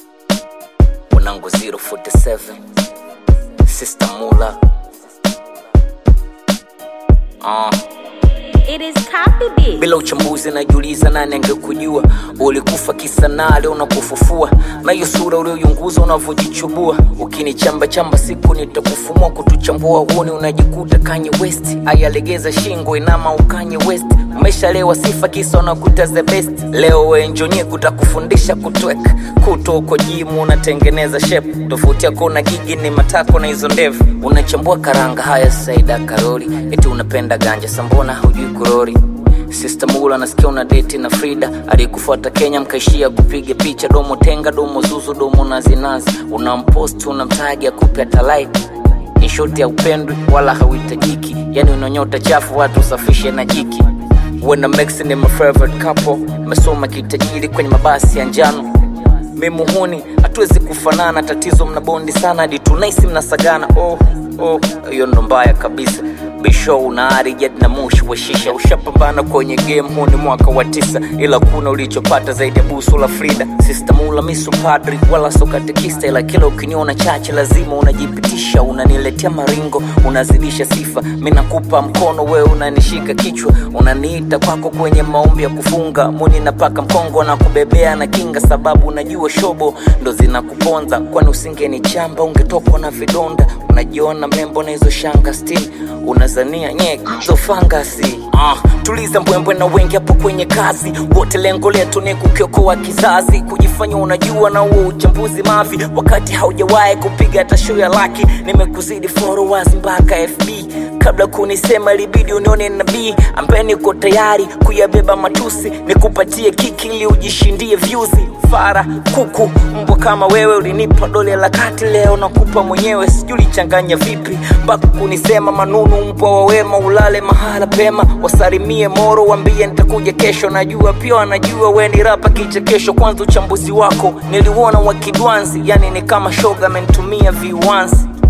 Wanangu 047 Sister Mula. It is copy bitch. Bila uchambuzi najiuliza nani angekujua. Ulikufa kisa na leo unakufufua. Na hiyo sura ulioyunguza unavojichubua. Ukinichamba chamba siku nitakufumua kutuchambua. Uone unajikuta Kanye West. Ayalegeza shingo inama ukanye West. Umeshalewa sifa kisa unakuta the best. Leo we enjoy kutakufundisha kutweka. Kuto uko jimu unatengeneza shape. Tofauti yako na gigi ni matako na hizo ndevu. Unachambua karanga haya Saida Karoli. Eti unapenda ganja sambona hujui kurori. Sister Mula nasikia una date na Frida. Alikufuata Kenya mkaishia kupiga picha. Domo tenga, domo zuzu, domo nazinazi. Unampost, unamtagi akupe hata like. Ni shoti ya upendwi wala hauhitajiki. Yani unanyota chafu watu usafishe na jiki. When I'm mixing in my favorite couple. Mesoma kitajiri kwenye mabasi ya njano. Memuhuni, hatuwezi kufanana. Tatizo mnabondi sana, hadi tunaisi mnasagana. Hiyo ndo mbaya kabisa. Bisho unaari jad na mushi wa shisha. Ushapambana kwenye game huu ni mwaka wa 9. Ila kuna ulichopata zaidi ya busu la Frida. Sister Mula misu padri wala sokatekista. Ila kila ukiniona chache lazima unajipitisha. Unaniletea maringo, unazidisha sifa. Mina kupa mkono we unanishika kichwa. Unaniita kwako kwenye maombi ya kufunga. Muni napaka mkongo na kubebea na kinga. Sababu unajua shobo ndo zinakuponza. Kwani usingeni chamba ungetokwa na vidonda. Unajiona membo na hizo shanga stili. Unazania nyeki zo fangasi. Tuliza mbwembwe na wengi hapo kwenye kazi. Wote lengo letu ni kukiokoa kizazi. Kujifanya unajua na huo uchambuzi mavi. Wakati haujawahi kupiga hata show ya laki. Nimekuzidi followers mpaka FB. Kabla kunisema ilibidi unione nabii. Ambaye niko tayari kuyabeba matusi. Nikupatie kiki ili ujishindie views. Fara, kuku, mbwa kama wewe. Ulinipa dole la kati leo nakupa mwenyewe. Sijui changanya vipi mpaka kunisema manunu. Mbwa wa wema ulale mahala pema. Wasalimie Moro wambie nitakuja kesho. Najua pia wanajua we ni rapa kichekesho. Kwanza uchambuzi wako niliuona wa kidwanzi. Yani ni kama shoga amenitumia viwanzi.